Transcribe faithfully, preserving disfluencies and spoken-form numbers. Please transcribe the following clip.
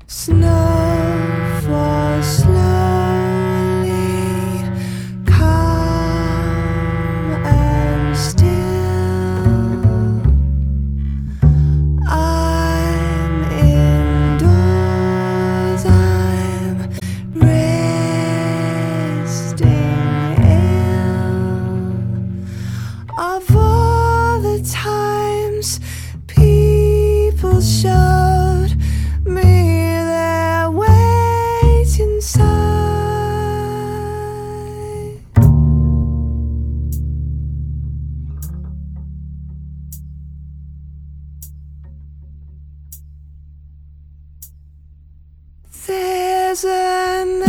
Snow falls slowly, calm and still. I'm indoors, I'm resting ill. Of all the times people showed me their weight inside, there's an